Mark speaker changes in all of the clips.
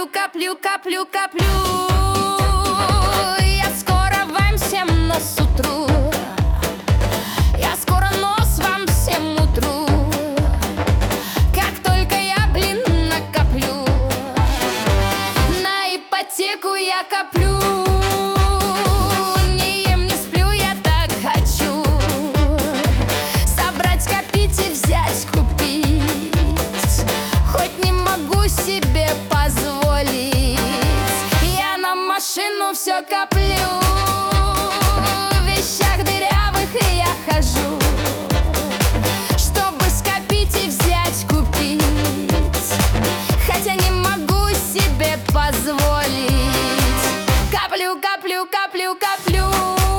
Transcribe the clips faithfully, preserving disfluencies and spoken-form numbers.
Speaker 1: Коплю, коплю, коплю, коплю. Я скоро вам всем нос утру. Я скоро нос вам всем утру. Как только я, блин, накоплю. На ипотеку я коплю. Не ем, не сплю, я так хочу. Собрать, копить и взять, купить. Хоть не могу себе позволить. Я на машину все коплю. В вещах дырявых и я хожу, чтобы скопить и взять, купить. Хотя не могу себе позволить. Коплю, коплю, коплю, коплю.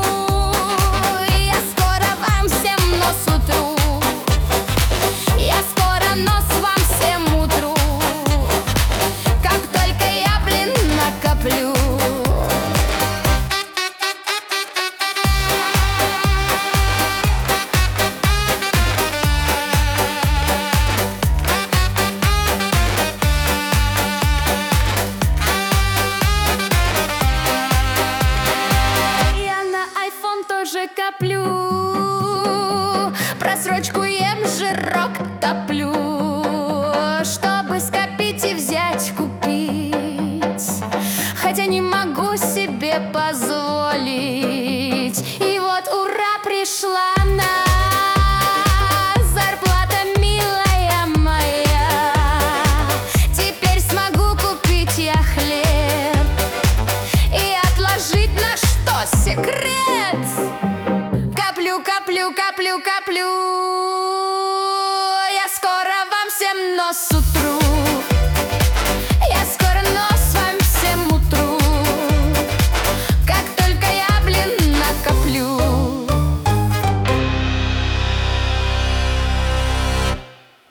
Speaker 1: Я скоро вам всем нос утру. Я скоро нос вам всем утру. Как только я, блин, накоплю. Я на айфон тоже коплю. Просрочку ем, жирок топлю, чтобы скопить и взять, купить. Хотя не могу себе позволить. И вот ура, пришла она, зарплата милая моя. Теперь смогу купить я хлеб и отложить на что секрет. Коплю, коплю, коплю, коплю. Я скоро вам всем нос утру.